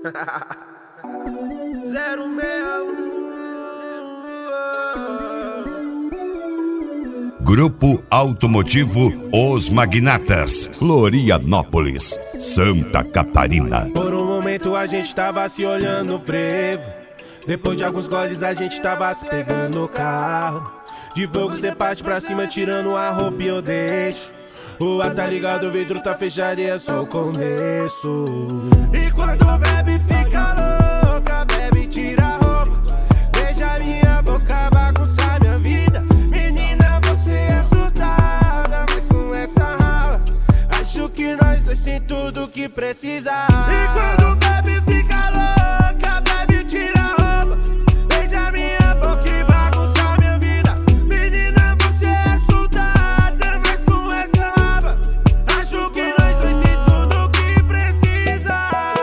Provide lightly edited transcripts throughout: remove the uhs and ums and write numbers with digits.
Grupo Automotivo Os Magnatas, Florianópolis, Santa Catarina. Por um momento a gente tava se olhando no frevo. Depois de alguns goles a gente tava se pegando no carro. De fogo cê parte pra cima tirando a roupa e eu deixo. O ar tá ligado, o vidro tá fechado e é só o começo. E quando bebe fica louca, bebe tira a roupa. Beija minha boca, bagunça minha vida. Menina, você é surtada, mas com essa raiva acho que nós dois tem tudo que precisa. E quando bebe fica louca, bebe tira a roupa. Beija minha boca e bagunça minha vida. Menina, você é surtada, mas com essa raiva acho que nós dois tem tudo que precisa.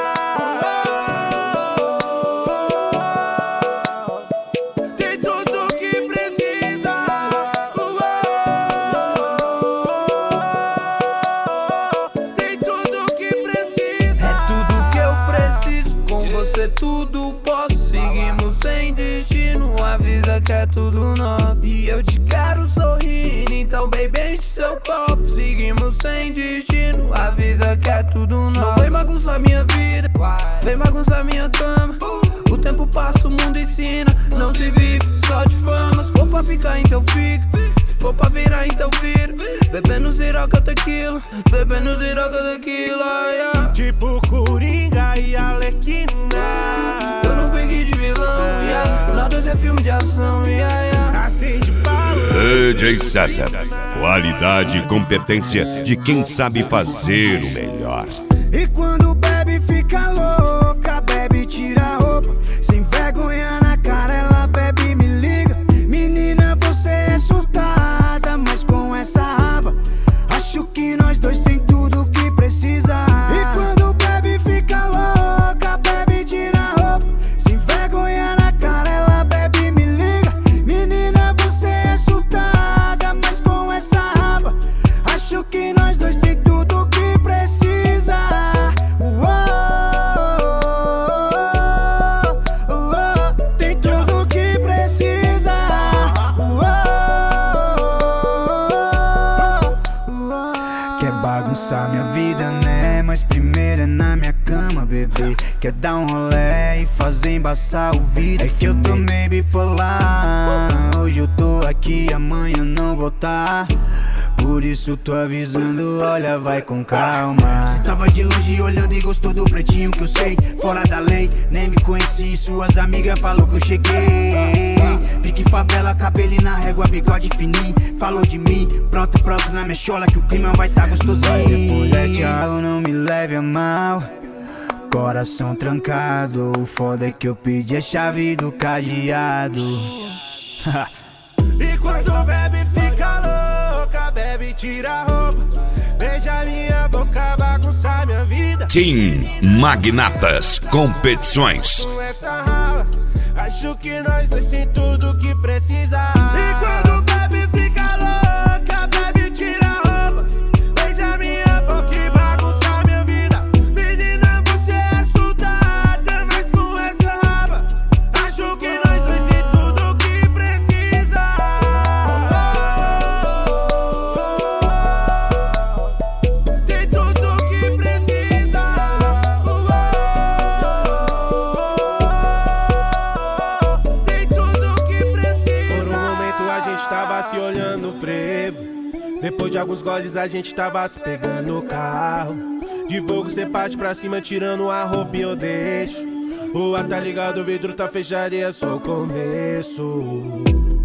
Tem tudo que precisa. Tem tudo que precisa. É tudo que eu preciso, com você tudo posso. Seguimos sem destino, avisa que é tudo nosso. E eu te quero sorrindo, então baby enche seu copo. Seguimos sem destino, avisa que é tudo nosso. Não vem bagunçar minha vida, vem bagunçar minha cama. O tempo passa, o mundo ensina, não se vive só de fama. Se for pra ficar, então fica. Se for pra virar, então vira. Bebendo ziroca tequila, bebendo ziroca tequila, yeah. Tipo Coringa e Arlequina. Eu não peguei de vilão, yeah. Nós dois é filme de ação, yeah, yeah. Assim de pau. DJ César, qualidade e competência de quem sabe fazer o melhor. E quando bebe fica louca, bebe tira a roupa. Sem vergonha na cara ela bebe e me liga. Menina, você é surtada, mas com essa raba acho que nós dois tem tudo que precisa. E quando bebe fica louca, bebe tira a roupa. Sem vergonha na cara ela bebe e me liga. Menina, você é surtada, mas com essa raba acho que nós dois tem tudo que precisa. Tem tudo que precisa. Quer bagunçar minha vida, né? Mas primeiro é na minha cama, bebê. Quer dar um rolê e fazer embaçar o vidro. É que eu tô meio bipolar. Hoje eu tô aqui, amanhã não vou tá. Por isso tô avisando, olha, vai com calma. Cê tava de longe olhando e gostou do pretinho que eu sei. Fora da lei, nem me conheci, suas amigas falou que eu cheguei. Pique favela, cabelo na régua, bigode fininho. Falou de mim, pronto na minha chola que o clima vai tá gostosinho. Mas depois é tchau, não me leve a mal. Coração trancado, o foda é que eu pedi a chave do cadeado. E quando bebe fica louca, bebe tira a roupa. Beija minha boca, bagunça minha vida. Team Magnatas Competições. Com essa raiva acho que nós dois tem tudo que precisa. E quando bebe fica louca, bebe tira a roupa. Beija minha boca e bagunça minha vida. Menina, você é surtada, mas com essa raiva acho que nós dois tem tudo que precisa. Tem tudo que precisa. Tem tudo que precisa. Por um momento a gente tava se olhando no frevo. Depois de alguns goles a gente tava se pegando no carro. De fogo cê parte pra cima tirando a roupa e eu deixo. O ar tá ligado, o vidro tá fechado e é só o começo.